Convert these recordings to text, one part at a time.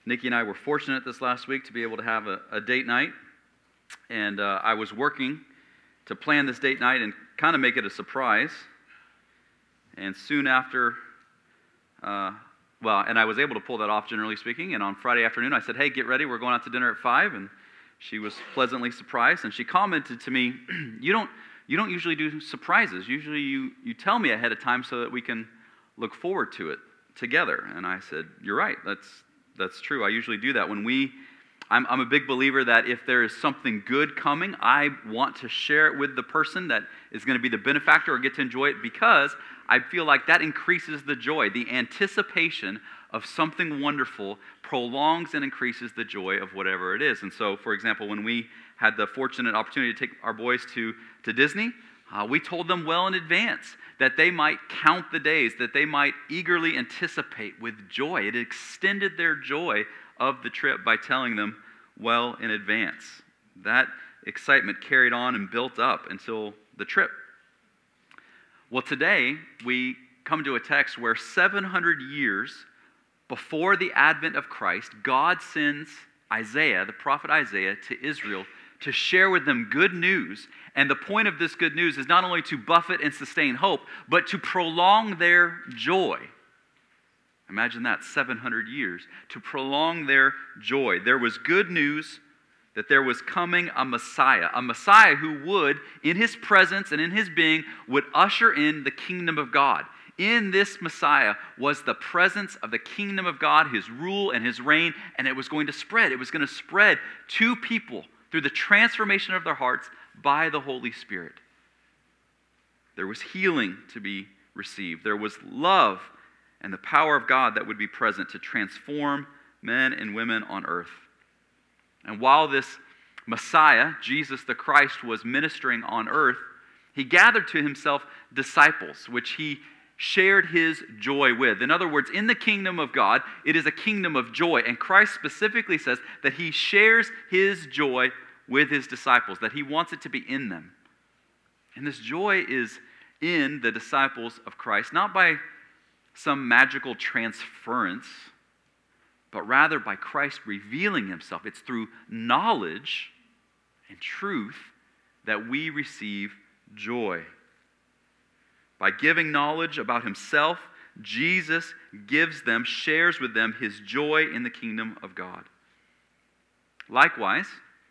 Nikki and I were fortunate this last week to be able to have a date night, and I was working to plan this date night and kind of make it a surprise. And soon after, and I was able to pull that off, generally speaking, and on Friday afternoon I said, hey, get ready, we're going out to dinner at 5, and she was pleasantly surprised, and she commented to me, you don't usually do surprises. Usually you tell me ahead of time so that we can look forward to it together. And I said, you're right, that's true. I usually do that. I'm a big believer that if there is something good coming, I want to share it with the person that is going to be the benefactor or get to enjoy it, because I feel like that increases the joy. The anticipation of something wonderful prolongs and increases the joy of whatever it is. And so, for example, when we had the fortunate opportunity to take our boys to Disney, we told them well in advance that they might count the days, that they might eagerly anticipate with joy. It extended their joy of the trip by telling them well in advance. That excitement carried on and built up until the trip. Well, today we come to a text where 700 years before the advent of Christ, God sends Isaiah, the prophet Isaiah, to Israel to share with them good news. And the point of this good news is not only to buffet and sustain hope, but to prolong their joy. Imagine that, 700 years, to prolong their joy. There was good news that there was coming a Messiah who would, in his presence and in his being, would usher in the kingdom of God. In this Messiah was the presence of the kingdom of God, his rule and his reign, and it was going to spread. It was going to spread to people through the transformation of their hearts by the Holy Spirit. There was healing to be received. There was love and the power of God that would be present to transform men and women on earth. And while this Messiah, Jesus the Christ, was ministering on earth, he gathered to himself disciples, which he shared his joy with. In other words, in the kingdom of God, it is a kingdom of joy. And Christ specifically says that he shares his joy with his disciples, that he wants it to be in them. And this joy is in the disciples of Christ, not by some magical transference, but rather by Christ revealing himself. It's through knowledge and truth that we receive joy. By giving knowledge about himself, Jesus shares with them his joy in the kingdom of God. Likewise,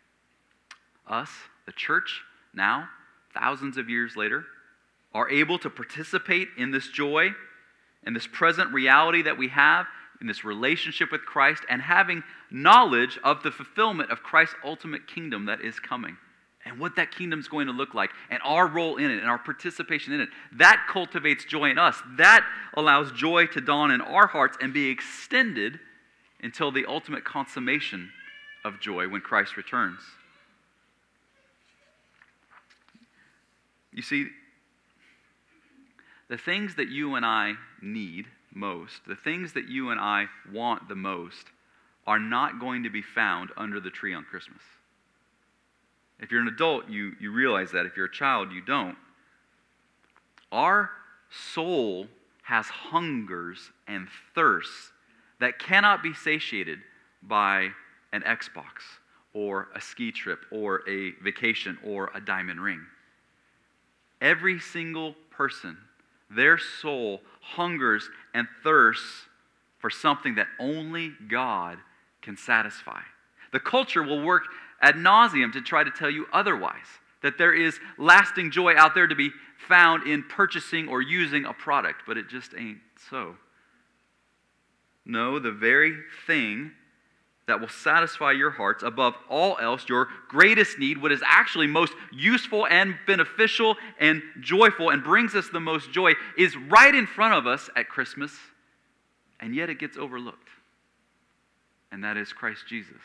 us, the church, now, thousands of years later, are able to participate in this joy and this present reality that we have in this relationship with Christ, and having knowledge of the fulfillment of Christ's ultimate kingdom that is coming, and what that kingdom is going to look like, and our role in it, and our participation in it. That cultivates joy in us. That allows joy to dawn in our hearts and be extended until the ultimate consummation of joy when Christ returns. You see, the things that you and I need most, the things that you and I want the most, are not going to be found under the tree on Christmas. If you're an adult, you realize that. If you're a child, you don't. Our soul has hungers and thirsts that cannot be satiated by an Xbox or a ski trip or a vacation or a diamond ring. Every single person, their soul hungers and thirsts for something that only God can satisfy. The culture will work ad nauseum to try to tell you otherwise, that there is lasting joy out there to be found in purchasing or using a product, but it just ain't so. No, the very thing that will satisfy your hearts above all else, your greatest need, what is actually most useful and beneficial and joyful and brings us the most joy, is right in front of us at Christmas, and yet it gets overlooked. And that is Christ Jesus.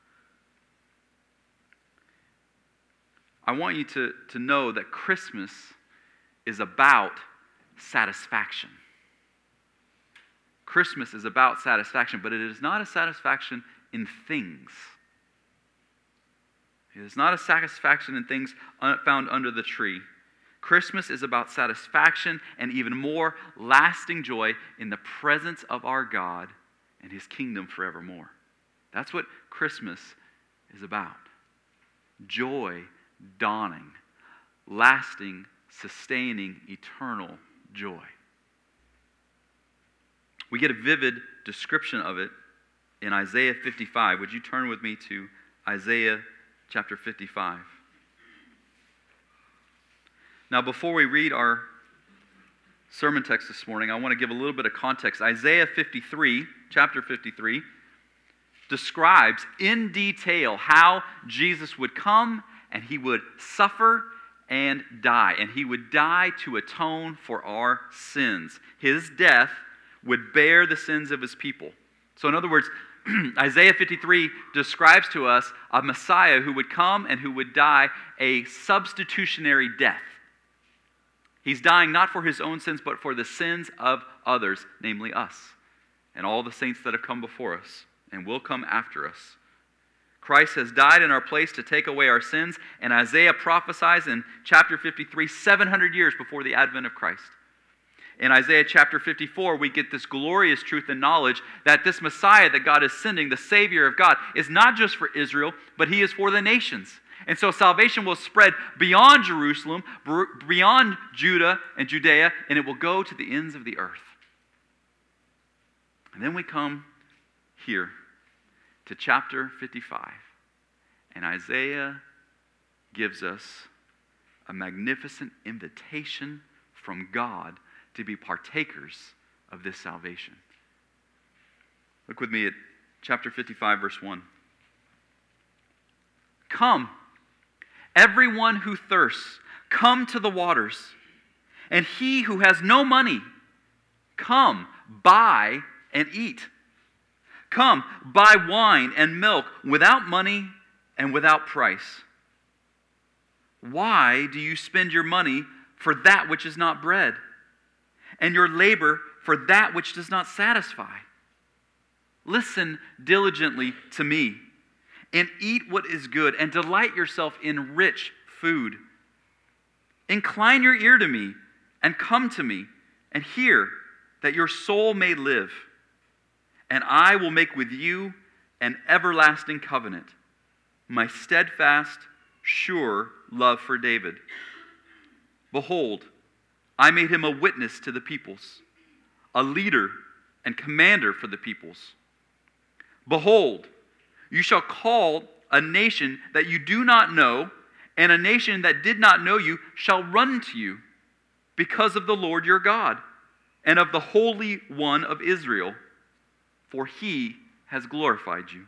I want you to know that Christmas is about satisfaction. Christmas is about satisfaction, but it is not a satisfaction in things. It is not a satisfaction in things found under the tree. Christmas is about satisfaction and even more lasting joy in the presence of our God and his kingdom forevermore. That's what Christmas is about. Joy dawning, lasting, sustaining, eternal joy. We get a vivid description of it in Isaiah 55. Would you turn with me to Isaiah chapter 55? Now, before we read our sermon text this morning, I want to give a little bit of context. Isaiah 53, chapter 53, describes in detail how Jesus would come and he would suffer and die. And he would die to atone for our sins. His death would bear the sins of his people. So in other words, Isaiah 53 describes to us a Messiah who would come and who would die a substitutionary death. He's dying not for his own sins, but for the sins of others, namely us, and all the saints that have come before us and will come after us. Christ has died in our place to take away our sins, and Isaiah prophesies in chapter 53, 700 years before the advent of Christ. In Isaiah chapter 54, we get this glorious truth and knowledge that this Messiah that God is sending, the Savior of God, is not just for Israel, but he is for the nations. And so salvation will spread beyond Jerusalem, beyond Judah and Judea, and it will go to the ends of the earth. And then we come here to chapter 55, and Isaiah gives us a magnificent invitation from God to be partakers of this salvation. Look with me at chapter 55, verse 1. Come, everyone who thirsts, come to the waters. And he who has no money, come, buy and eat. Come, buy wine and milk without money and without price. Why do you spend your money for that which is not bread, and your labor for that which does not satisfy? Listen diligently to me, and eat what is good, and delight yourself in rich food. Incline your ear to me, and come to me, and hear, that your soul may live. And I will make with you an everlasting covenant, my steadfast, sure love for David. Behold, I made him a witness to the peoples, a leader and commander for the peoples. Behold, you shall call a nation that you do not know, and a nation that did not know you shall run to you, because of the Lord your God, and of the Holy One of Israel, for he has glorified you.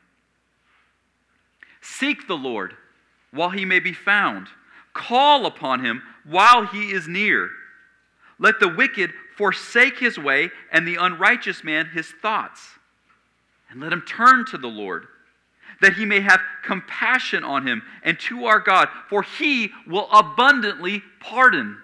Seek the Lord while he may be found. Call upon him while he is near. Let the wicked forsake his way, and the unrighteous man his thoughts. And let him turn to the Lord, that he may have compassion on him, and to our God, for he will abundantly pardon.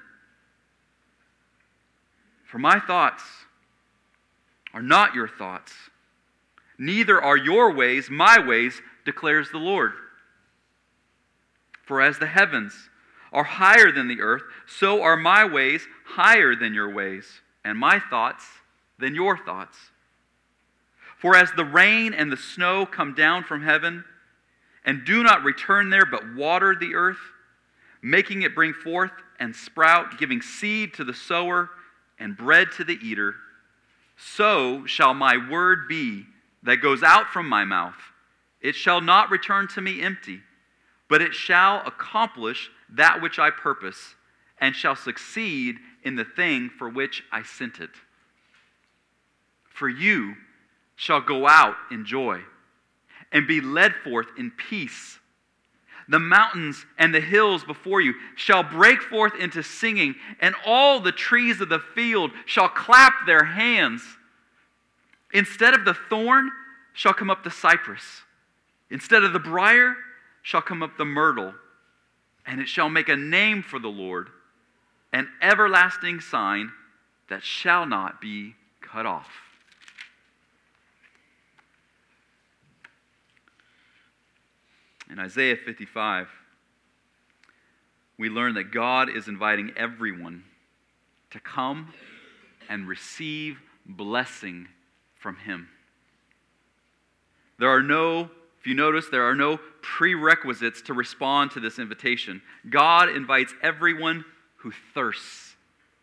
For my thoughts are not your thoughts, neither are your ways my ways, declares the Lord. For as the heavens are higher than the earth, so are my ways higher than your ways, and my thoughts than your thoughts. For as the rain and the snow come down from heaven, and do not return there, but water the earth, making it bring forth and sprout, giving seed to the sower and bread to the eater, so shall my word be that goes out from my mouth. It shall not return to me empty, but it shall accomplish that which I purpose, and shall succeed in the thing for which I sent it. For you shall go out in joy, and be led forth in peace. The mountains and the hills before you shall break forth into singing, and all the trees of the field shall clap their hands. Instead of the thorn shall come up the cypress. Instead of the briar shall come up the myrtle. And it shall make a name for the Lord, an everlasting sign that shall not be cut off. In Isaiah 55, we learn that God is inviting everyone to come and receive blessing from him. If you notice, there are no prerequisites to respond to this invitation. God invites everyone who thirsts.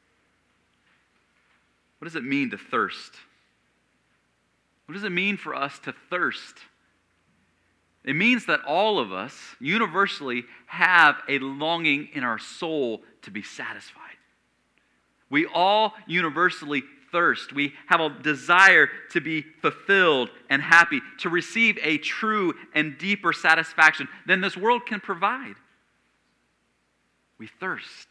What does it mean to thirst? What does it mean for us to thirst? It means that all of us universally have a longing in our soul to be satisfied. We all universally thirst. We have a desire to be fulfilled and happy, to receive a true and deeper satisfaction than this world can provide. We thirst.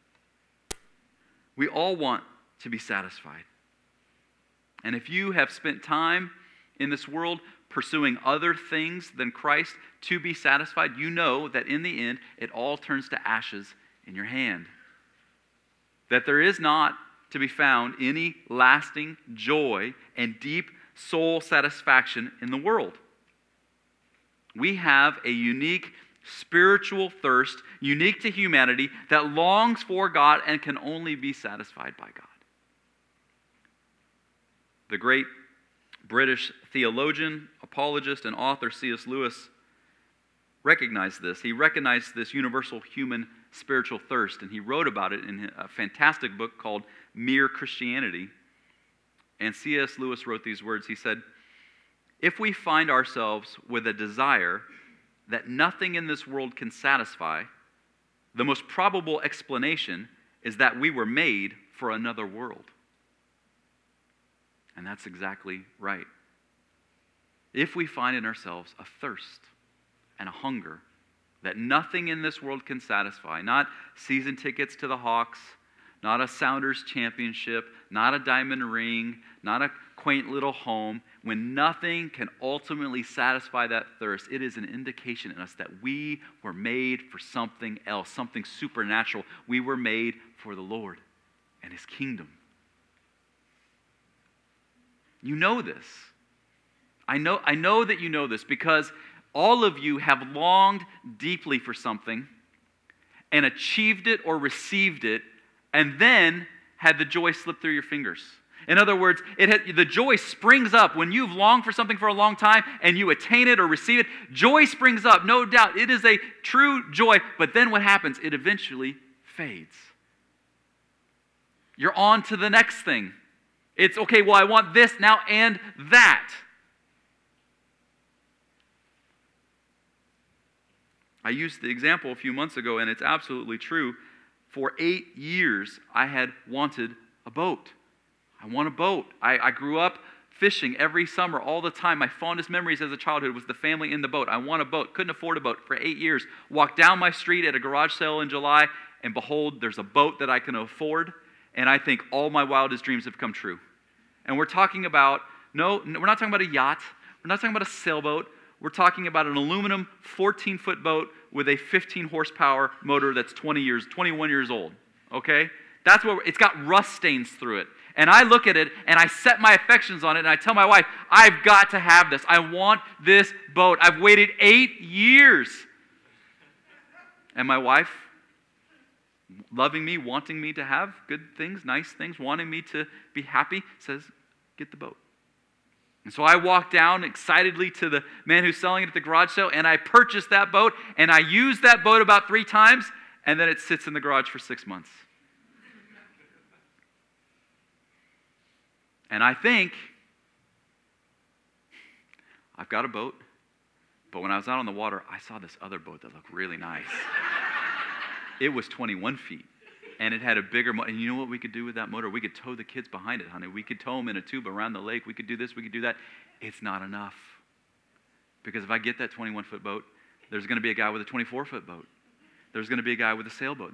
We all want to be satisfied. And if you have spent time in this world pursuing other things than Christ to be satisfied, you know that in the end, it all turns to ashes in your hand. That there is not to be found any lasting joy and deep soul satisfaction in the world. We have a unique spiritual thirst, unique to humanity, that longs for God and can only be satisfied by God. The great British theologian, apologist, and author C.S. Lewis recognized this. He recognized this universal human spiritual thirst, and he wrote about it in a fantastic book called Mere Christianity. And C.S. Lewis wrote these words. He said, "If we find ourselves with a desire that nothing in this world can satisfy, the most probable explanation is that we were made for another world." And that's exactly right. If we find in ourselves a thirst and a hunger that nothing in this world can satisfy, not season tickets to the Hawks, not a Sounders championship, not a diamond ring, not a quaint little home, when nothing can ultimately satisfy that thirst, it is an indication in us that we were made for something else, something supernatural. We were made for the Lord and His kingdom. You know this. I know that you know this because all of you have longed deeply for something and achieved it or received it and then had the joy slip through your fingers. In other words, the joy springs up when you've longed for something for a long time and you attain it or receive it. Joy springs up, no doubt. It is a true joy, but then what happens? It eventually fades. You're on to the next thing. It's, okay, well, I want this now and that. I used the example a few months ago, and it's absolutely true. For 8 years, I had wanted a boat. I want a boat. I grew up fishing every summer, all the time. My fondest memories as a childhood was the family in the boat. I want a boat. Couldn't afford a boat for 8 years. Walked down my street at a garage sale in July, and behold, there's a boat that I can afford. And I think all my wildest dreams have come true. And we're talking about, we're not talking about a yacht. We're not talking about a sailboat. We're talking about an aluminum 14-foot boat with a 15 horsepower motor that's 21 years old. Okay? That's what it's got rust stains through it. And I look at it and I set my affections on it and I tell my wife, I've got to have this. I want this boat. I've waited 8 years. And my wife, loving me, wanting me to have good things, nice things, wanting me to be happy, says, get the boat. And so I walk down excitedly to the man who's selling it at the garage sale, and I purchase that boat, and I use that boat about 3 times, and then it sits in the garage for 6 months. And I think, I've got a boat, but when I was out on the water, I saw this other boat that looked really nice. It was 21 feet. And it had a bigger motor. And you know what we could do with that motor? We could tow the kids behind it, honey. We could tow them in a tube around the lake. We could do this. We could do that. It's not enough. Because if I get that 21-foot boat, there's going to be a guy with a 24-foot boat. There's going to be a guy with a sailboat.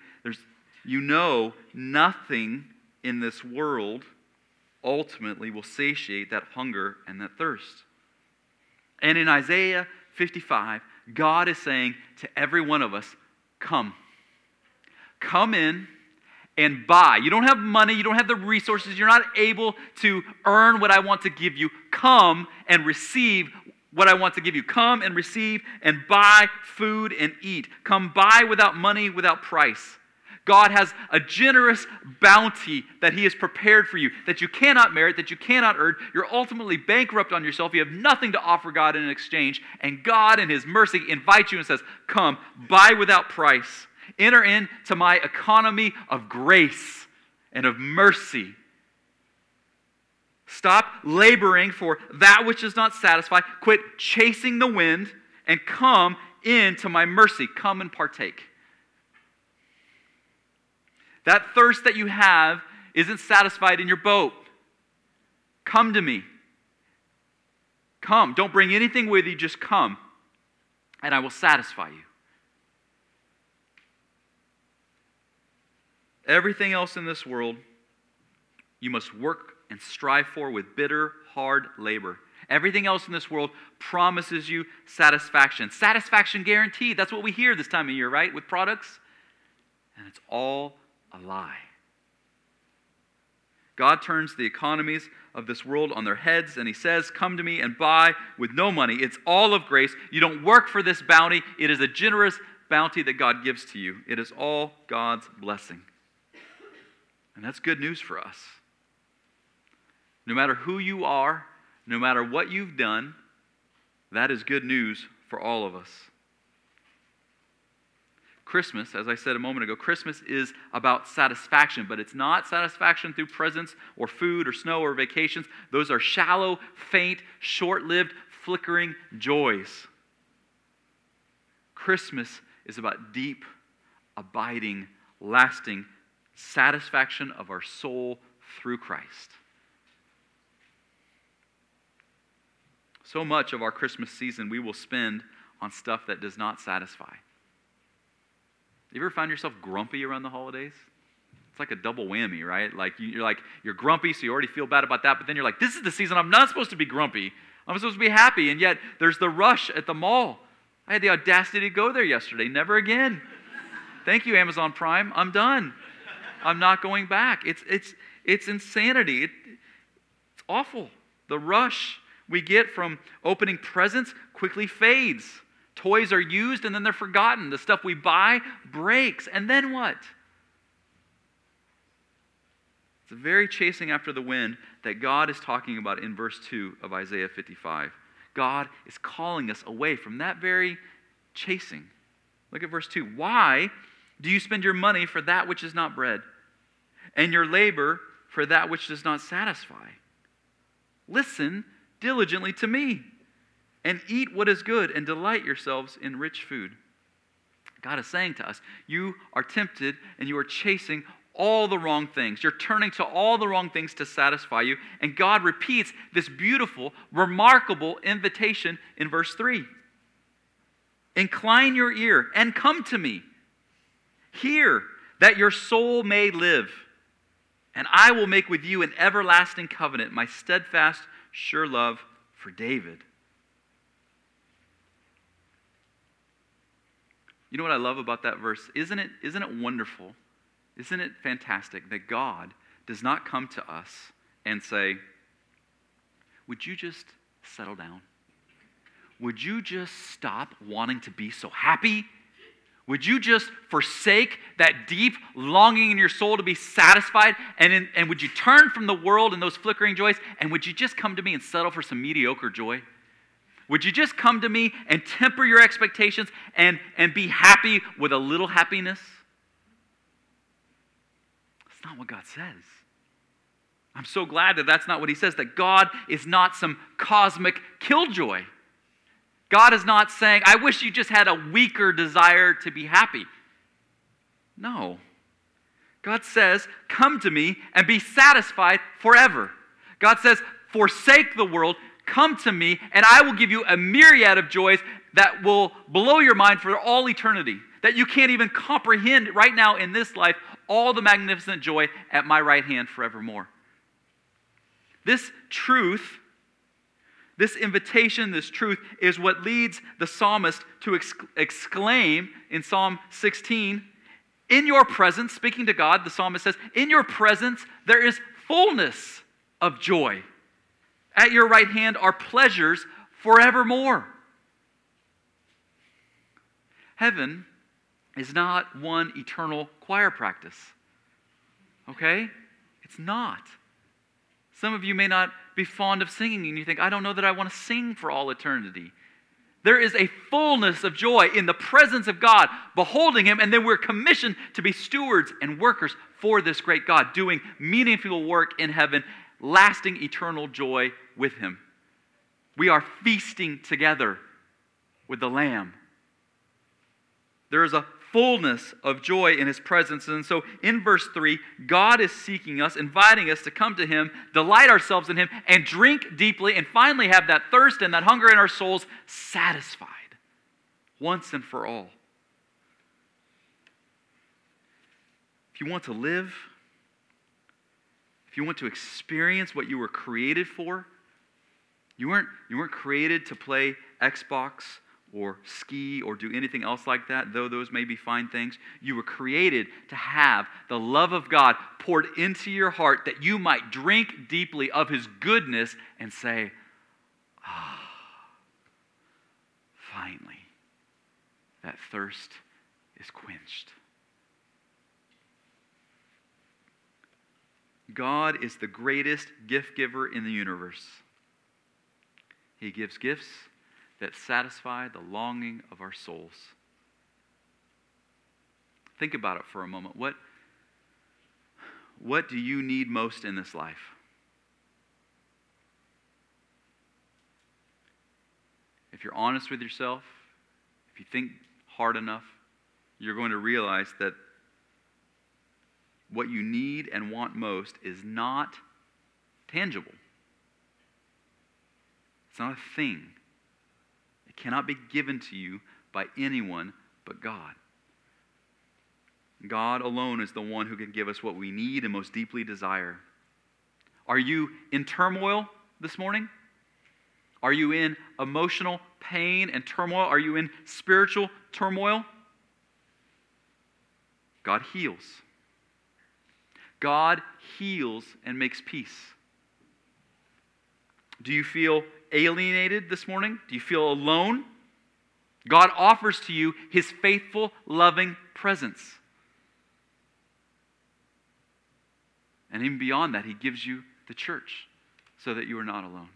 Nothing in this world ultimately will satiate that hunger and that thirst. And in Isaiah 55, God is saying to every one of us, come. Come in and buy. You don't have money. You don't have the resources. You're not able to earn what I want to give you. Come and receive what I want to give you. Come and receive and buy food and eat. Come buy without money, without price. God has a generous bounty that He has prepared for you, that you cannot merit, that you cannot earn. You're ultimately bankrupt on yourself. You have nothing to offer God in exchange. And God, in His mercy, invites you and says, come, buy without price. Enter into my economy of grace and of mercy. Stop laboring for that which does not satisfy. Quit chasing the wind and come into my mercy. Come and partake. That thirst that you have isn't satisfied in your boat. Come to me. Come. Don't bring anything with you. Just come, and I will satisfy you. Everything else in this world, you must work and strive for with bitter, hard labor. Everything else in this world promises you satisfaction. Satisfaction guaranteed. That's what we hear this time of year, right? With products. And it's all a lie. God turns the economies of this world on their heads, and He says, come to me and buy with no money. It's all of grace. You don't work for this bounty. It is a generous bounty that God gives to you. It is all God's blessing. And that's good news for us. No matter who you are, no matter what you've done, that is good news for all of us. Christmas, as I said a moment ago, Christmas is about satisfaction, but it's not satisfaction through presents or food or snow or vacations. Those are shallow, faint, short-lived, flickering joys. Christmas is about deep, abiding, lasting satisfaction of our soul through Christ. So much of our Christmas season we will spend on stuff that does not satisfy. You ever find yourself grumpy around the holidays? It's like a double whammy, right? Like you're grumpy, so you already feel bad about that, but then you're like, this is the season I'm not supposed to be grumpy. I'm supposed to be happy, and yet there's the rush at the mall. I had the audacity to go there yesterday. Never again. Thank you, Amazon Prime. I'm done. I'm not going back. It's insanity. It's awful. The rush we get from opening presents quickly fades. Toys are used and then they're forgotten. The stuff we buy breaks. And then what? It's the very chasing after the wind that God is talking about in verse 2 of Isaiah 55. God is calling us away from that very chasing. Look at verse 2. Why do you spend your money for that which is not bread, and your labor for that which does not satisfy? Listen diligently to me, and eat what is good, and delight yourselves in rich food. God is saying to us, you are tempted and you are chasing all the wrong things. You're turning to all the wrong things to satisfy you. And God repeats this beautiful, remarkable invitation in verse 3. Incline your ear and come to me. Hear that your soul may live. And I will make with you an everlasting covenant, my steadfast, sure love for David. You know what I love about that verse? Isn't it wonderful? Isn't it fantastic that God does not come to us and say, would you just settle down? Would you just stop wanting to be so happy? Would you just forsake that deep longing in your soul to be satisfied? And would you turn from the world and those flickering joys? And would you just come to me and settle for some mediocre joy? Would you just come to me and temper your expectations and be happy with a little happiness? That's not what God says. I'm so glad that that's not what He says, that God is not some cosmic killjoy. God is not saying, I wish you just had a weaker desire to be happy. No. God says, come to me and be satisfied forever. God says, forsake the world, come to me, and I will give you a myriad of joys that will blow your mind for all eternity, that you can't even comprehend right now in this life all the magnificent joy at my right hand forevermore. This truth, this invitation, this truth is what leads the psalmist to exclaim in Psalm 16, in your presence, speaking to God, the psalmist says, in your presence there is fullness of joy. At your right hand are pleasures forevermore. Heaven is not one eternal choir practice. Okay? It's not. Some of you may not be fond of singing and you think, I don't know that I want to sing for all eternity. There is a fullness of joy in the presence of God, beholding Him, and then we're commissioned to be stewards and workers for this great God, doing meaningful work in heaven, lasting eternal joy with Him. We are feasting together with the Lamb. There is a fullness of joy in His presence. And so in verse 3, God is seeking us, inviting us to come to Him, delight ourselves in Him, and drink deeply, and finally have that thirst and that hunger in our souls satisfied once and for all. If you want to live, if you want to experience what you were created for, you weren't created to play Xbox or ski or do anything else like that, though those may be fine things. You were created to have the love of God poured into your heart that you might drink deeply of His goodness and say, finally, that thirst is quenched. God is the greatest gift giver in the universe. He gives gifts that satisfy the longing of our souls. Think about it for a moment. What do you need most in this life? If you're honest with yourself, if you think hard enough, you're going to realize that what you need and want most is not tangible. It's not a thing. It cannot be given to you by anyone but God. God alone is the one who can give us what we need and most deeply desire. Are you in turmoil this morning? Are you in emotional pain and turmoil? Are you in spiritual turmoil? God heals. God heals and makes peace. Do you feel alienated this morning? Do you feel alone? God offers to you His faithful, loving presence. And even beyond that, He gives you the church so that you are not alone.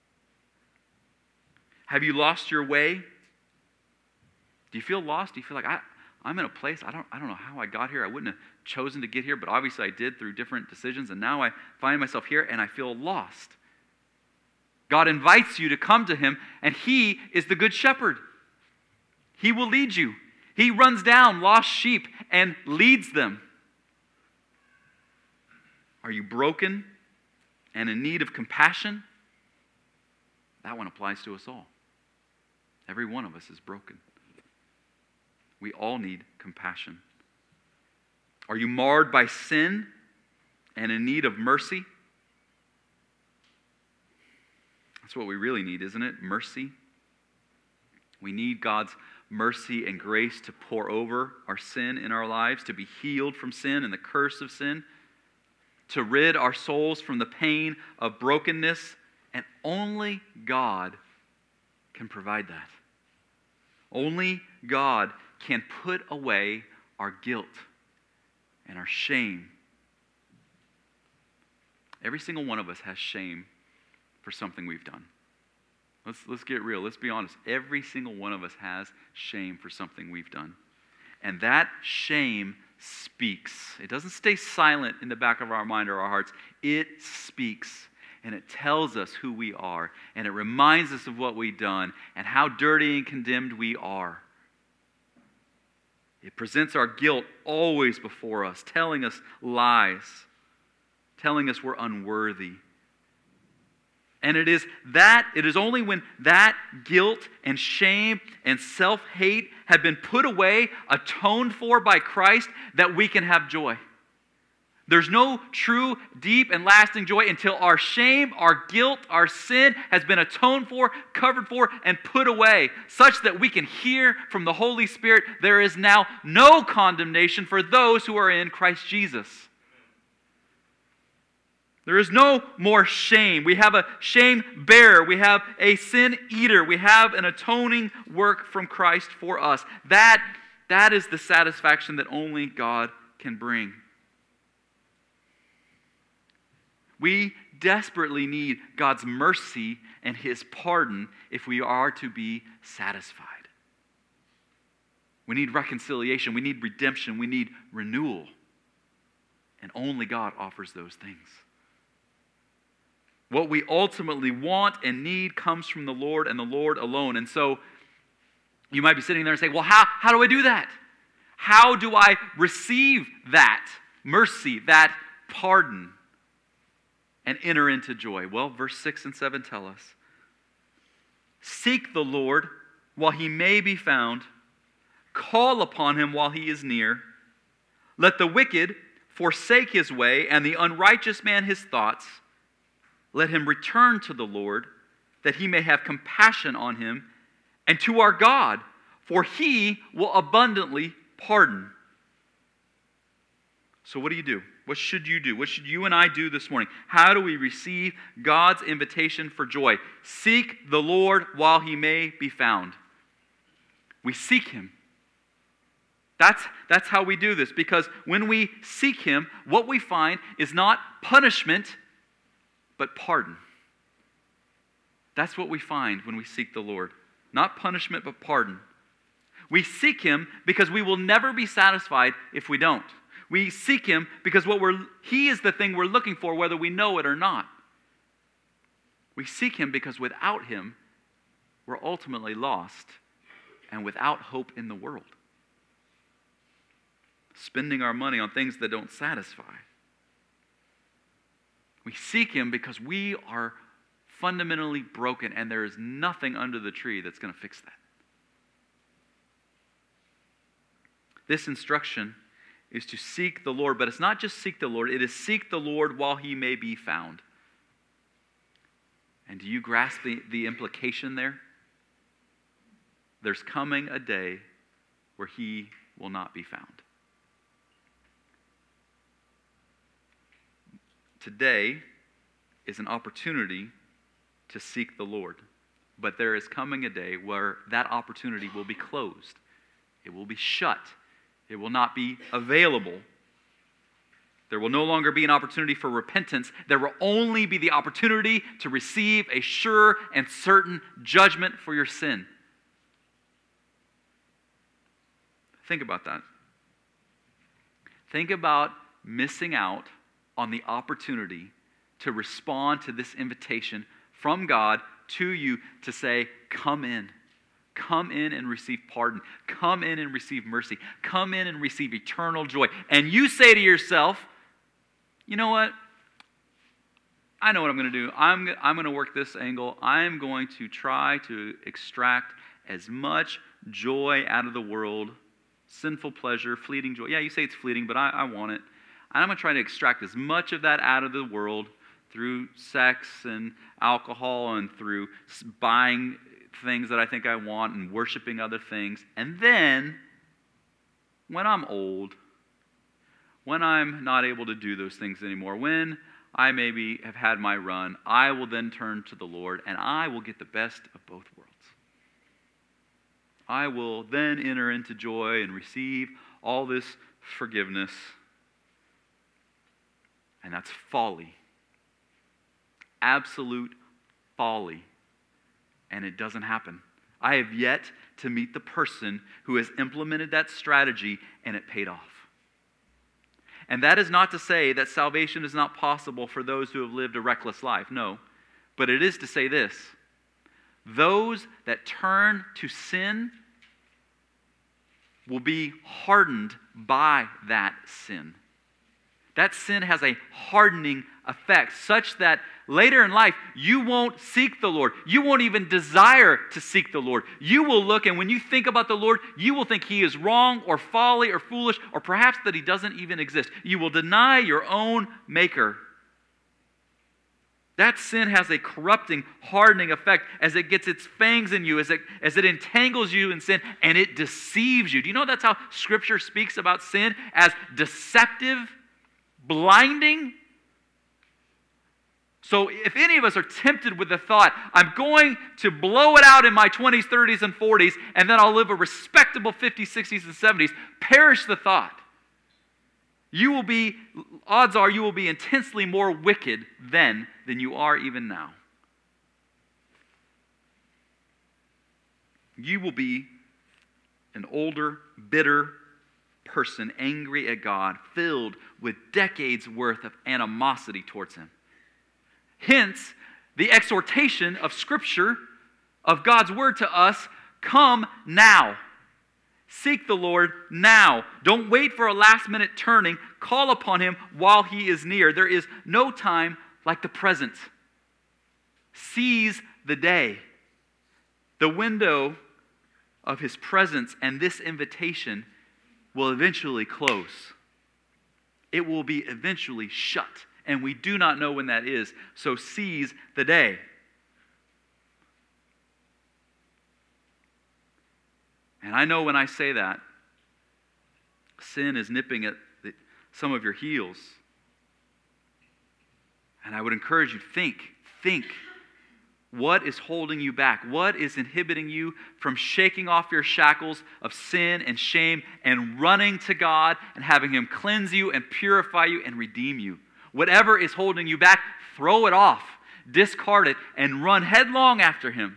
Have you lost your way? Do you feel lost? Do you feel like, I'm in a place, I don't know how I got here. I wouldn't have chosen to get here, but obviously I did through different decisions, and now I find myself here and I feel lost. God invites you to come to Him, and He is the good shepherd. He will lead you. He runs down lost sheep and leads them. Are you broken and in need of compassion? That one applies to us all. Every one of us is broken. We all need compassion. Are you marred by sin and in need of mercy? That's what we really need, isn't it? Mercy. We need God's mercy and grace to pour over our sin in our lives, to be healed from sin and the curse of sin, to rid our souls from the pain of brokenness, and only God can provide that. Only God can put away our guilt and our shame. Every single one of us has shame for something we've done. Let's get real. Let's be honest. Every single one of us has shame for something we've done. And that shame speaks. It doesn't stay silent in the back of our mind or our hearts. It speaks. And it tells us who we are. And it reminds us of what we've done and how dirty and condemned we are. It presents our guilt always before us, telling us lies, telling us we're unworthy. And it is only when that guilt and shame and self-hate have been put away, atoned for by Christ, that we can have joy. There's no true, deep, and lasting joy until our shame, our guilt, our sin has been atoned for, covered for, and put away, such that we can hear from the Holy Spirit, there is now no condemnation for those who are in Christ Jesus. There is no more shame. We have a shame bearer. We have a sin eater. We have an atoning work from Christ for us. That That is the satisfaction that only God can bring. We desperately need God's mercy and His pardon if we are to be satisfied. We need reconciliation. We need redemption. We need renewal. And only God offers those things. What we ultimately want and need comes from the Lord and the Lord alone. And so you might be sitting there and saying, well, how do I do that? How do I receive that mercy, that pardon, and enter into joy? Well, verse 6 and 7 tell us, seek the Lord while He may be found. Call upon Him while He is near. Let the wicked forsake his way, and the unrighteous man his thoughts. Let him return to the Lord, that He may have compassion on him, and to our God, for He will abundantly pardon. So what do you do? What should you do? What should you and I do this morning? How do we receive God's invitation for joy? Seek the Lord while He may be found. We seek Him. That's how we do this, because when we seek Him, what we find is not punishment, but pardon. That's what we find when we seek the Lord. Not punishment, but pardon. We seek Him because we will never be satisfied if we don't. We seek Him because He is the thing we're looking for, whether we know it or not. We seek Him because without Him, we're ultimately lost and without hope in the world. Spending our money on things that don't satisfy. We seek Him because we are fundamentally broken, and there is nothing under the tree that's going to fix that. This instruction is to seek the Lord, but it's not just seek the Lord, it is seek the Lord while He may be found. And do you grasp the implication there? There's coming a day where He will not be found. Today is an opportunity to seek the Lord. But there is coming a day where that opportunity will be closed. It will be shut. It will not be available. There will no longer be an opportunity for repentance. There will only be the opportunity to receive a sure and certain judgment for your sin. Think about that. Think about missing out on the opportunity to respond to this invitation from God to you to say, come in. Come in and receive pardon. Come in and receive mercy. Come in and receive eternal joy. And you say to yourself, you know what? I know what I'm going to do. I'm going to work this angle. I'm going to try to extract as much joy out of the world. Sinful pleasure, fleeting joy. Yeah, you say it's fleeting, but I want it. And I'm going to try to extract as much of that out of the world through sex and alcohol and through buying things that I think I want and worshiping other things. And then, when I'm old, when I'm not able to do those things anymore, when I maybe have had my run, I will then turn to the Lord and I will get the best of both worlds. I will then enter into joy and receive all this forgiveness. And that's folly. Absolute folly. And it doesn't happen. I have yet to meet the person who has implemented that strategy and it paid off. And that is not to say that salvation is not possible for those who have lived a reckless life. No. But it is to say this. Those that turn to sin will be hardened by that sin. That sin has a hardening effect such that later in life, you won't seek the Lord. You won't even desire to seek the Lord. You will look, and when you think about the Lord, you will think He is wrong or folly or foolish, or perhaps that He doesn't even exist. You will deny your own Maker. That sin has a corrupting, hardening effect as it gets its fangs in you, as it entangles you in sin, and it deceives you. Do you know that's how Scripture speaks about sin? As deceptive, blinding, So if any of us are tempted with the thought, I'm going to blow it out in my 20s, 30s, and 40s, and then I'll live a respectable 50s, 60s, and 70s, perish the thought. Odds are you will be intensely more wicked then than you are even now. You will be an older, bitter person, angry at God, filled with decades worth of animosity towards Him. Hence, the exhortation of Scripture, of God's Word to us, come now. Seek the Lord now. Don't wait for a last-minute turning. Call upon Him while He is near. There is no time like the present. Seize the day. The window of His presence and this invitation will eventually close. It will be eventually shut, and we do not know when that is, so seize the day. And I know when I say that, sin is nipping at some of your heels. And I would encourage you, think. What is holding you back? What is inhibiting you from shaking off your shackles of sin and shame and running to God and having Him cleanse you and purify you and redeem you? Whatever is holding you back, throw it off, discard it, and run headlong after Him.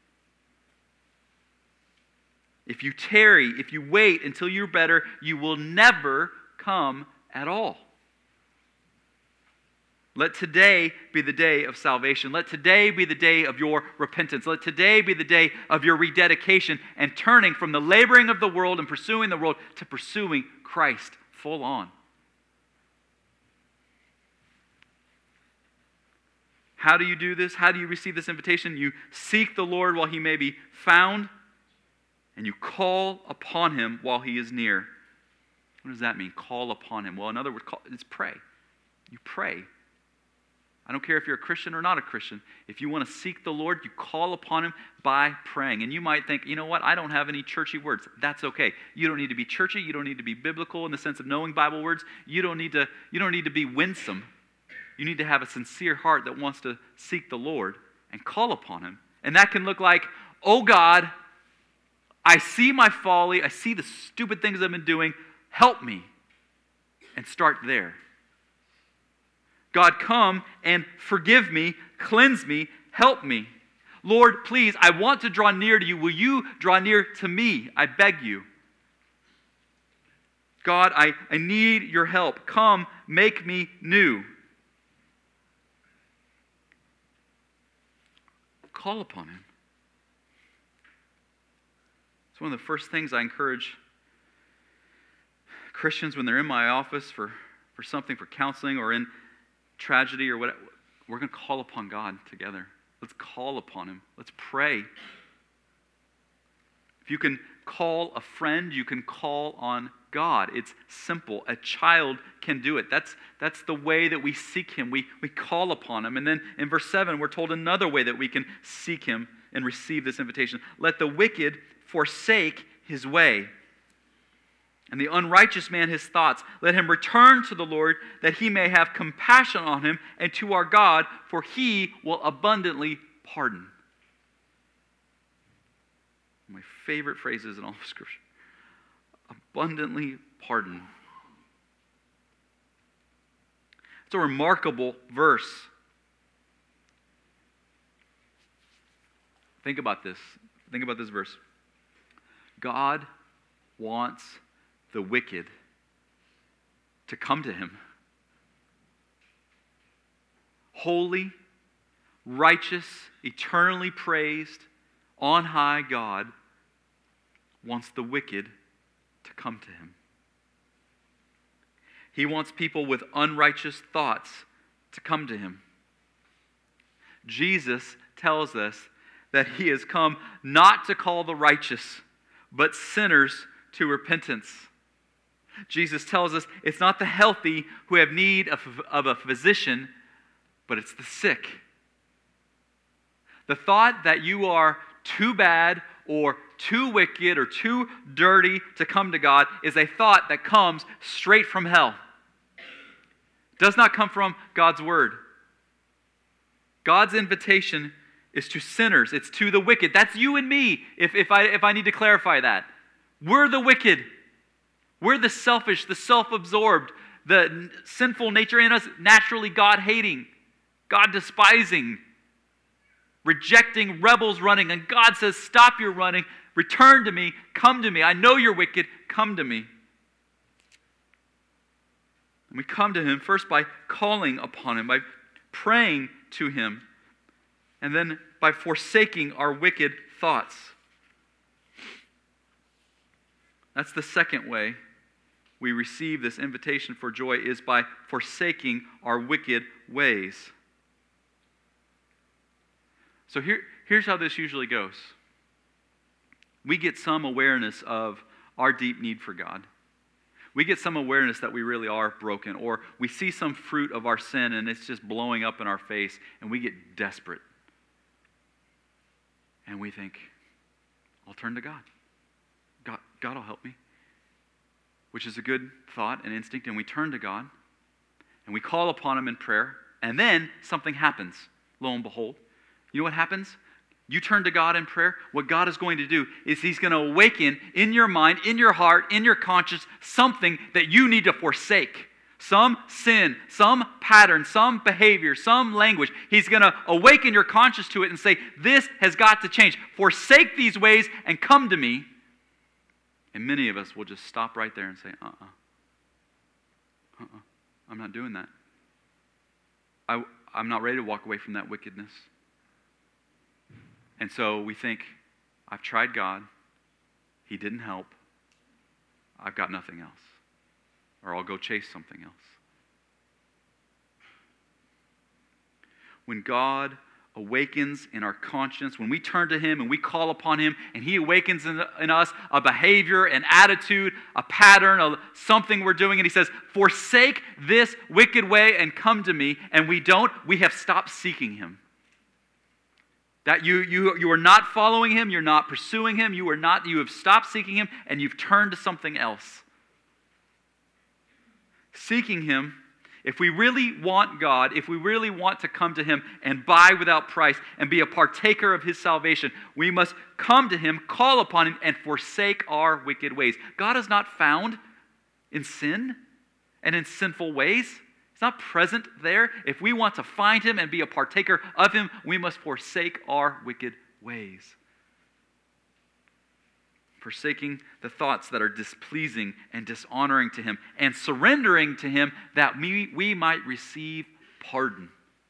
If you tarry, if you wait until you're better, you will never come at all. Let today be the day of salvation. Let today be the day of your repentance. Let today be the day of your rededication and turning from the laboring of the world and pursuing the world to pursuing Christ full on. How do you do this? How do you receive this invitation? You seek the Lord while He may be found, and you call upon Him while He is near. What does that mean? Call upon Him. Well, in other words, it's pray. You pray. I don't care if you're a Christian or not a Christian. If you want to seek the Lord, you call upon Him by praying. And you might think, you know what, I don't have any churchy words. That's okay. You don't need to be churchy. You don't need to be biblical in the sense of knowing Bible words. You don't need to be winsome. You need to have a sincere heart that wants to seek the Lord and call upon Him. And that can look like, oh God, I see my folly. I see the stupid things I've been doing. Help me. And start there. God, come and forgive me, cleanse me, help me. Lord, please, I want to draw near to you. Will you draw near to me? I beg you. God, I need your help. Come, make me new. Call upon Him. It's one of the first things I encourage Christians when they're in my office for something, for counseling or in tragedy or whatever. We're going to call upon God together. Let's call upon Him. Let's pray. If you can call a friend, you can call on God. It's simple. A child can do it. That's the way that we seek Him. We call upon Him. And then in verse 7, we're told another way that we can seek Him and receive this invitation. Let the wicked forsake his way, and the unrighteous man his thoughts. Let him return to the Lord, that He may have compassion on him, and to our God, for He will abundantly pardon. One of my favorite phrases in all of Scripture. Abundantly pardon. It's a remarkable verse. Think about this. Think about this verse. God wants the wicked to come to Him. Holy, righteous, eternally praised, on high God wants the wicked to come to Him. He wants people with unrighteous thoughts to come to Him. Jesus tells us that He has come not to call the righteous, but sinners to repentance. Jesus tells us it's not the healthy who have need of a physician, but it's the sick. The thought that you are too bad or too wicked or too dirty to come to God is a thought that comes straight from hell. It does not come from God's Word. God's invitation is to sinners. It's to the wicked. That's you and me, if I need to clarify that. We're the wicked. We're the selfish, the self-absorbed, the sinful nature in us, naturally God-hating, God-despising, rejecting, rebels running. And God says, stop your running, return to me, come to me. I know you're wicked, come to me. And we come to him first by calling upon him, by praying to him, and then by forsaking our wicked thoughts. That's the second way we receive this invitation for joy, is by forsaking our wicked ways. So here's how this usually goes. We get some awareness of our deep need for God. We get some awareness that we really are broken, or we see some fruit of our sin and it's just blowing up in our face, and we get desperate. And we think, I'll turn to God. God will help me. Which is a good thought and instinct, and we turn to God, and we call upon him in prayer, and then something happens, lo and behold. You know what happens? You turn to God in prayer, what God is going to do is he's going to awaken in your mind, in your heart, in your conscience, something that you need to forsake. Some sin, some pattern, some behavior, some language. He's going to awaken your conscience to it and say, this has got to change. Forsake these ways and come to me. And many of us will just stop right there and say, I'm not doing that. I'm not ready to walk away from that wickedness. And so we think, I've tried God. He didn't help. I've got nothing else. Or I'll go chase something else. When God awakens in our conscience, when we turn to him and we call upon him, and he awakens in us a behavior, an attitude, a pattern, something we're doing, and he says, forsake this wicked way and come to me, and we don't, we have stopped seeking him. That you are not following him, you're not pursuing him, you have stopped seeking him, and you've turned to something else. Seeking him, if we really want God, if we really want to come to him and buy without price and be a partaker of his salvation, we must come to him, call upon him, and forsake our wicked ways. God is not found in sin and in sinful ways. He's not present there. If we want to find him and be a partaker of him, we must forsake our wicked ways. Forsaking the thoughts that are displeasing and dishonoring to him, and surrendering to him that we might receive pardon.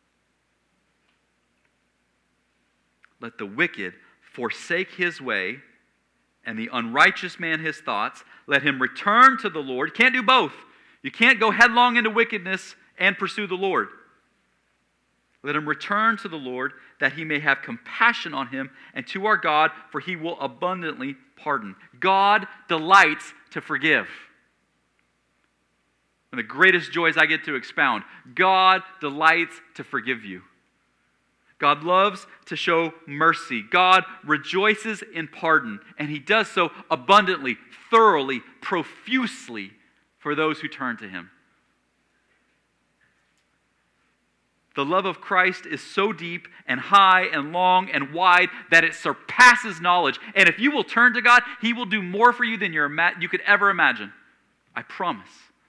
Let the wicked forsake his way, and the unrighteous man his thoughts. Let him return to the Lord. You can't do both. You can't go headlong into wickedness and pursue the Lord. Let him return to the Lord, that he may have compassion on him, and to our God, for he will abundantly pardon. God delights to forgive. One of the greatest joys I get to expound. God delights to forgive you. God loves to show mercy. God rejoices in pardon, and he does so abundantly, thoroughly, profusely for those who turn to him. The love of Christ is so deep and high and long and wide that it surpasses knowledge. And if you will turn to God, he will do more for you than you could ever imagine. I promise.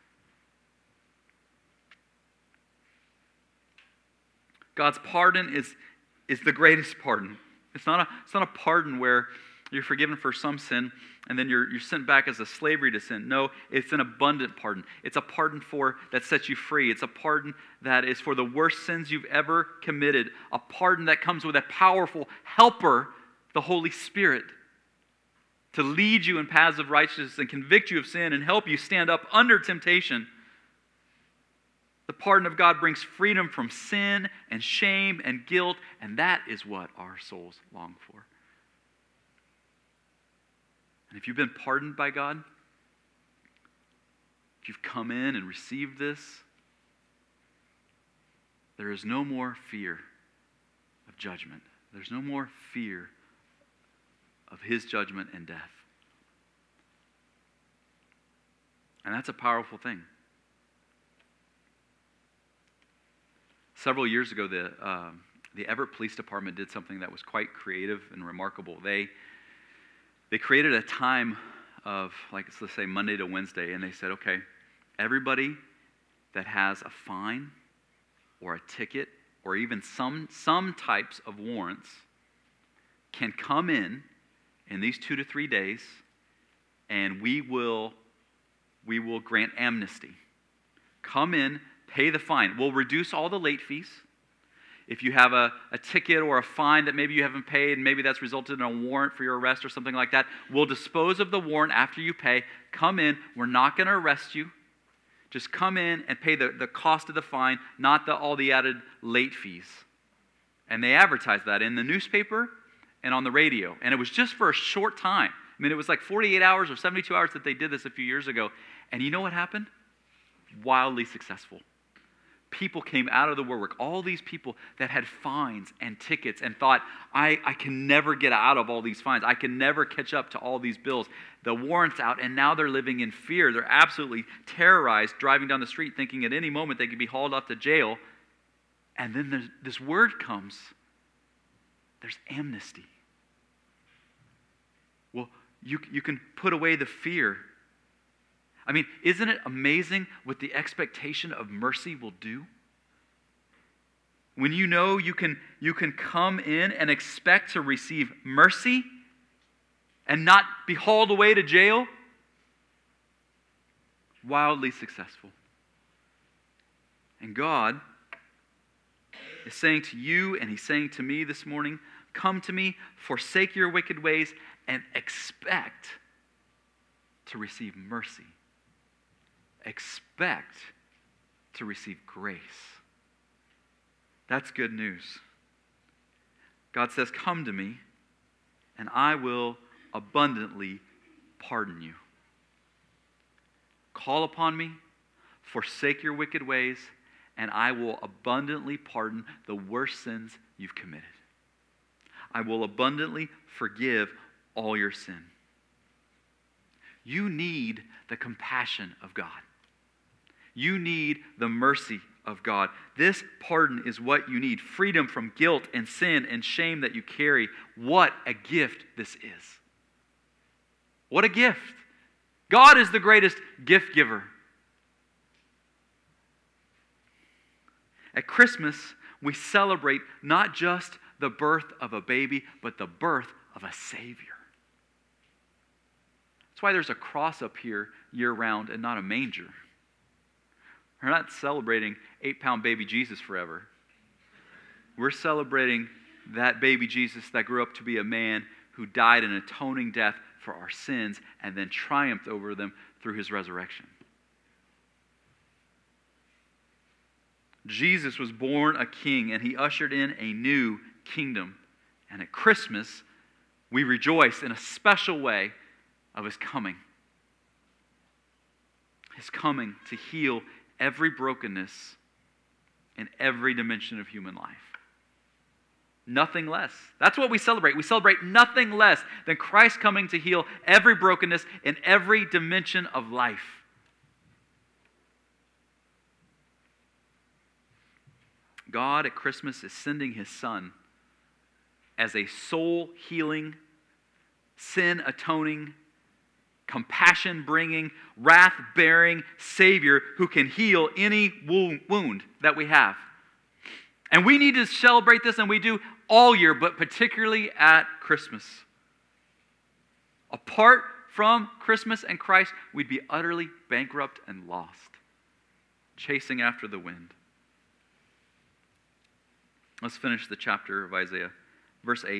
God's pardon is the greatest pardon. It's not a pardon where you're forgiven for some sin and then you're sent back as a slavery to sin. No, it's an abundant pardon. It's a pardon that sets you free. It's a pardon that is for the worst sins you've ever committed. A pardon that comes with a powerful helper, the Holy Spirit, to lead you in paths of righteousness and convict you of sin and help you stand up under temptation. The pardon of God brings freedom from sin and shame and guilt, and that is what our souls long for. And if you've been pardoned by God, if you've come in and received this, there is no more fear of judgment. There's no more fear of his judgment and death. And that's a powerful thing. Several years ago, the Everett Police Department did something that was quite creative and remarkable. They created a time of, like, let's say Monday to Wednesday, and they said, okay, everybody that has a fine or a ticket or even some types of warrants can come in these 2 to 3 days, and we will grant amnesty. Come in, pay the fine. We'll reduce all the late fees. If you have a ticket or a fine that maybe you haven't paid, and maybe that's resulted in a warrant for your arrest or something like that, we'll dispose of the warrant after you pay. Come in. We're not going to arrest you. Just come in and pay the cost of the fine, not all the added late fees. And they advertised that in the newspaper and on the radio. And it was just for a short time. I mean, it was like 48 hours or 72 hours that they did this a few years ago. And you know what happened? Wildly successful. People came out of the woodwork. All these people that had fines and tickets and thought, I can never get out of all these fines. I can never catch up to all these bills. The warrant's out, and now they're living in fear. They're absolutely terrorized, driving down the street, thinking at any moment they could be hauled off to jail. And then this word comes. There's amnesty. Well, you can put away the fear. I mean, isn't it amazing what the expectation of mercy will do? When you know you can come in and expect to receive mercy and not be hauled away to jail, wildly successful. And God is saying to you, and He's saying to me this morning, come to me, forsake your wicked ways, and expect to receive mercy. Expect to receive grace. That's good news. God says, come to me, and I will abundantly pardon you. Call upon me, forsake your wicked ways, and I will abundantly pardon the worst sins you've committed. I will abundantly forgive all your sin. You need the compassion of God. You need the mercy of God. This pardon is what you need. Freedom from guilt and sin and shame that you carry. What a gift this is. What a gift. God is the greatest gift giver. At Christmas, we celebrate not just the birth of a baby, but the birth of a Savior. That's why there's a cross up here year-round and not a manger. We're not celebrating 8-pound baby Jesus forever. We're celebrating that baby Jesus that grew up to be a man who died an atoning death for our sins and then triumphed over them through His resurrection. Jesus was born a king, and He ushered in a new kingdom. And at Christmas, we rejoice in a special way of His coming. His coming to heal every brokenness in every dimension of human life. Nothing less. That's what we celebrate. We celebrate nothing less than Christ coming to heal every brokenness in every dimension of life. God at Christmas is sending His Son as a soul-healing, sin-atoning, compassion-bringing, wrath-bearing Savior who can heal any wound that we have. And we need to celebrate this, and we do all year, but particularly at Christmas. Apart from Christmas and Christ, we'd be utterly bankrupt and lost, chasing after the wind. Let's finish the chapter of Isaiah. Verse 8.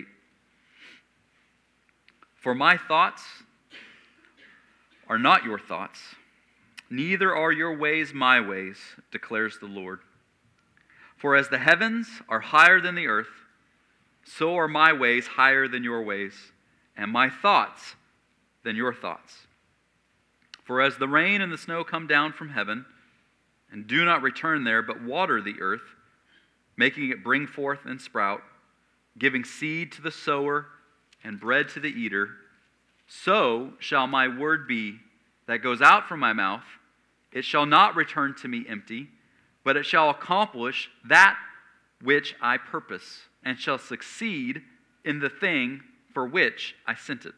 For my thoughts are not your thoughts, neither are your ways my ways, declares the Lord. For as the heavens are higher than the earth, so are my ways higher than your ways, and my thoughts than your thoughts. For as the rain and the snow come down from heaven, and do not return there, but water the earth, making it bring forth and sprout, giving seed to the sower and bread to the eater, so shall my word be that goes out from my mouth. It shall not return to me empty, but it shall accomplish that which I purpose, and shall succeed in the thing for which I sent it.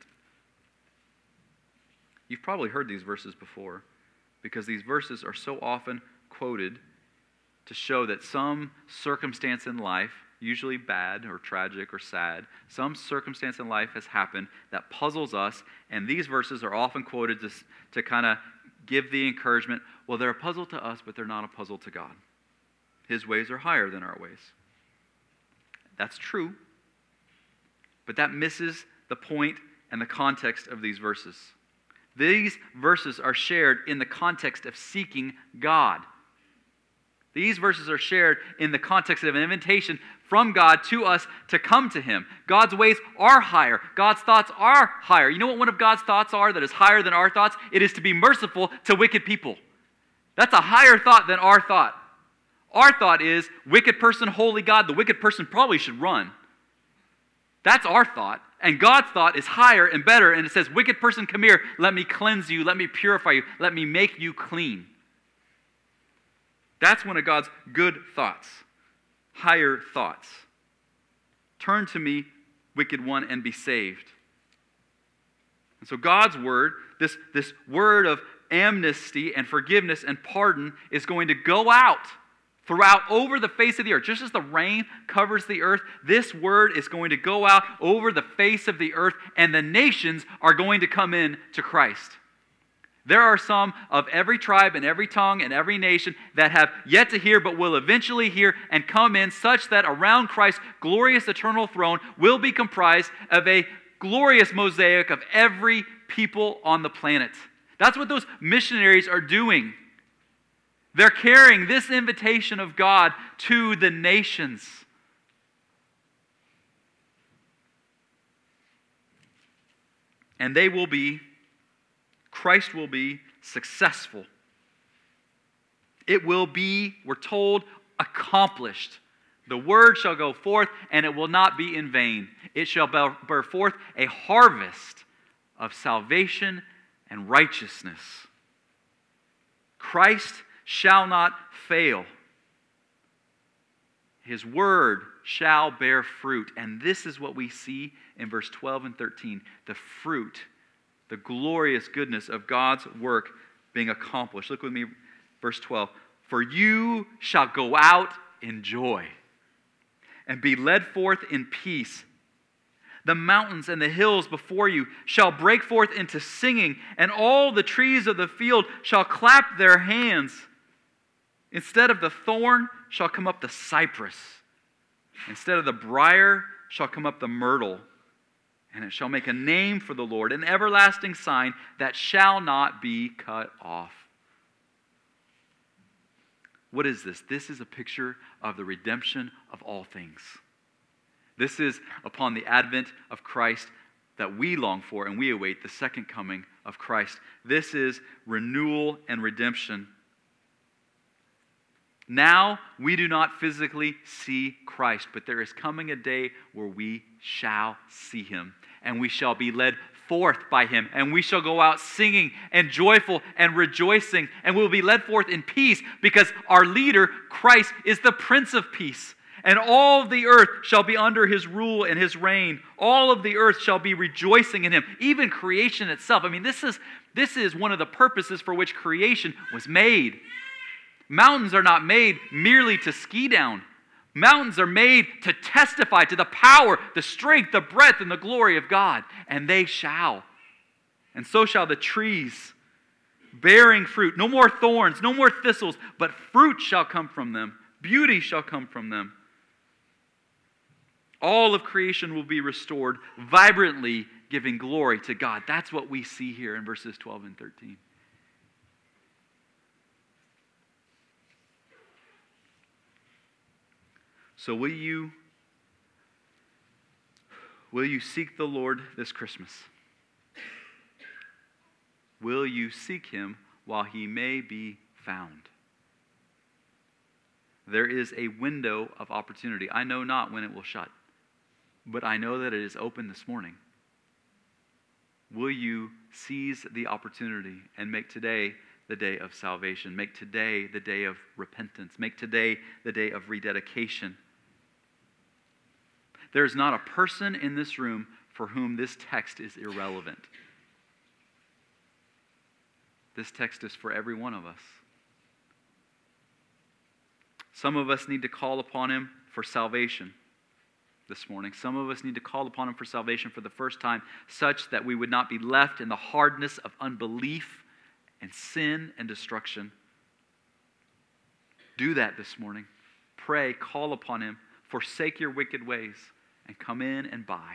You've probably heard these verses before, because these verses are so often quoted to show that some circumstance in life, usually bad or tragic or sad, some circumstance in life has happened that puzzles us, and these verses are often quoted to kind of give the encouragement, well, they're a puzzle to us, but they're not a puzzle to God. His ways are higher than our ways. That's true, but that misses the point and the context of these verses. These verses are shared in the context of seeking God. These verses are shared in the context of an invitation from God to us to come to Him. God's ways are higher. God's thoughts are higher. You know what one of God's thoughts are that is higher than our thoughts? It is to be merciful to wicked people. That's a higher thought than our thought. Our thought is, wicked person, holy God, the wicked person probably should run. That's our thought. And God's thought is higher and better, and it says, wicked person, come here, let me cleanse you, let me purify you, let me make you clean. That's one of God's good thoughts, higher thoughts. Turn to me, wicked one, and be saved. And so God's word, this word of amnesty and forgiveness and pardon is going to go out throughout over the face of the earth. Just as the rain covers the earth, this word is going to go out over the face of the earth, and the nations are going to come in to Christ. There are some of every tribe and every tongue and every nation that have yet to hear but will eventually hear and come in, such that around Christ's glorious eternal throne will be comprised of a glorious mosaic of every people on the planet. That's what those missionaries are doing. They're carrying this invitation of God to the nations. And Christ will be successful. It will be, we're told, accomplished. The word shall go forth, and it will not be in vain. It shall bear forth a harvest of salvation and righteousness. Christ shall not fail. His word shall bear fruit. And this is what we see in verse 12 and 13. The fruit, the glorious goodness of God's work being accomplished. Look with me, verse 12. For you shall go out in joy and be led forth in peace. The mountains and the hills before you shall break forth into singing, and all the trees of the field shall clap their hands. Instead of the thorn shall come up the cypress. Instead of the briar shall come up the myrtle. And it shall make a name for the Lord, an everlasting sign that shall not be cut off. What is this? This is a picture of the redemption of all things. This is upon the advent of Christ that we long for and we await the second coming of Christ. This is renewal and redemption. Now we do not physically see Christ, but there is coming a day where we shall see Him, and we shall be led forth by Him, and we shall go out singing and joyful and rejoicing, and we will be led forth in peace, because our leader, Christ, is the Prince of Peace. And all of the earth shall be under His rule and His reign. All of the earth shall be rejoicing in Him, even creation itself. I mean, this is one of the purposes for which creation was made. Mountains are not made merely to ski down. Mountains are made to testify to the power, the strength, the breadth, and the glory of God. And they shall. And so shall the trees, bearing fruit. No more thorns, no more thistles, but fruit shall come from them. Beauty shall come from them. All of creation will be restored, vibrantly giving glory to God. That's what we see here in verses 12 and 13. So will you seek the Lord this Christmas? Will you seek Him while He may be found? There is a window of opportunity. I know not when it will shut, but I know that it is open this morning. Will you seize the opportunity and make today the day of salvation? Make today the day of repentance. Make today the day of rededication. There is not a person in this room for whom this text is irrelevant. This text is for every one of us. Some of us need to call upon him for salvation this morning. Some of us need to call upon him for salvation for the first time, such that we would not be left in the hardness of unbelief and sin and destruction. Do that this morning. Pray, call upon him, forsake your wicked ways, and come in and buy.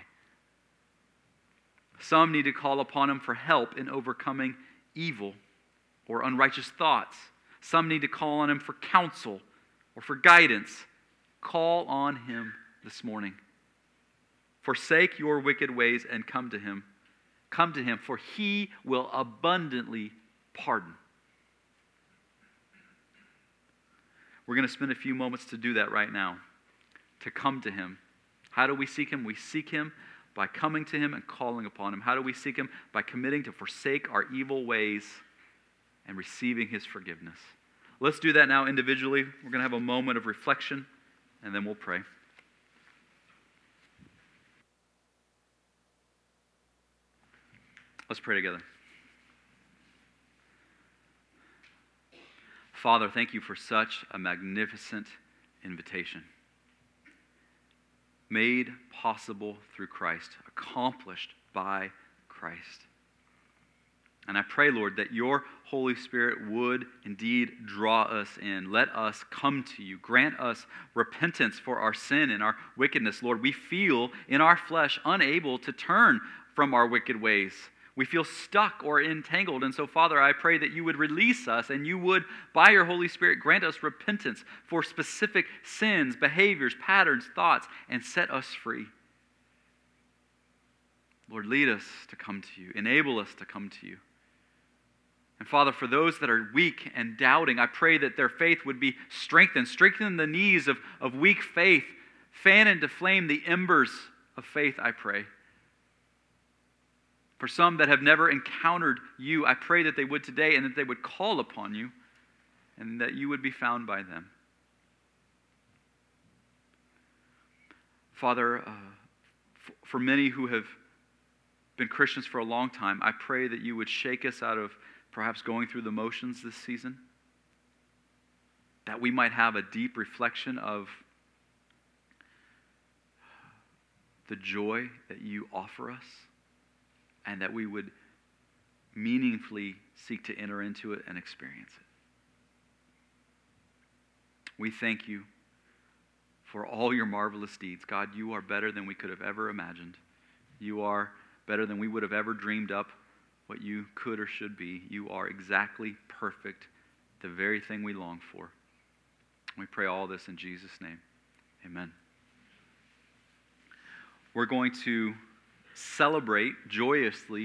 Some need to call upon him for help in overcoming evil or unrighteous thoughts. Some need to call on him for counsel or for guidance. Call on him this morning. Forsake your wicked ways and come to him. Come to him, for he will abundantly pardon. We're going to spend a few moments to do that right now, to come to him. How do we seek him? We seek him by coming to him and calling upon him. How do we seek him? By committing to forsake our evil ways and receiving his forgiveness. Let's do that now individually. We're going to have a moment of reflection, and then we'll pray. Let's pray together. Father, thank you for such a magnificent invitation. Made possible through Christ, accomplished by Christ. And I pray, Lord, that your Holy Spirit would indeed draw us in. Let us come to you. Grant us repentance for our sin and our wickedness. Lord, we feel in our flesh unable to turn from our wicked ways. We feel stuck or entangled. And so, Father, I pray that you would release us and you would, by your Holy Spirit, grant us repentance for specific sins, behaviors, patterns, thoughts, and set us free. Lord, lead us to come to you. Enable us to come to you. And Father, for those that are weak and doubting, I pray that their faith would be strengthened. Strengthen the knees of weak faith. Fan into flame the embers of faith, I pray. For some that have never encountered you, I pray that they would today and that they would call upon you and that you would be found by them. Father, for many who have been Christians for a long time, I pray that you would shake us out of perhaps going through the motions this season, that we might have a deep reflection of the joy that you offer us, and that we would meaningfully seek to enter into it and experience it. We thank you for all your marvelous deeds. God, you are better than we could have ever imagined. You are better than we would have ever dreamed up what you could or should be. You are exactly perfect, the very thing we long for. We pray all this in Jesus' name. Amen. We're going to celebrate joyously